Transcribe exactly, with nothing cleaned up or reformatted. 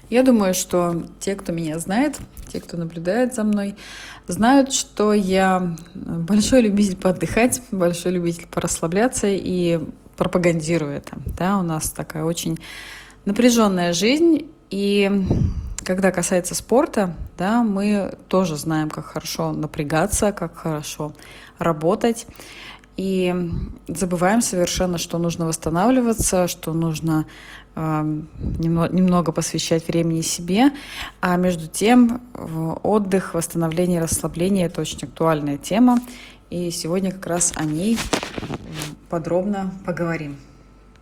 Я думаю, что те, кто меня знает, те, кто наблюдает за мной, знают, что я большой любитель поотдыхать, большой любитель порасслабляться и пропагандирую это. Да, у нас такая очень напряженная жизнь, и когда касается спорта, да, мы тоже знаем, как хорошо напрягаться, как хорошо работать. И забываем совершенно, что нужно восстанавливаться, что нужно э, немного, немного посвящать времени себе. А между тем отдых, восстановление, расслабление – это очень актуальная тема. И сегодня как раз о ней подробно поговорим.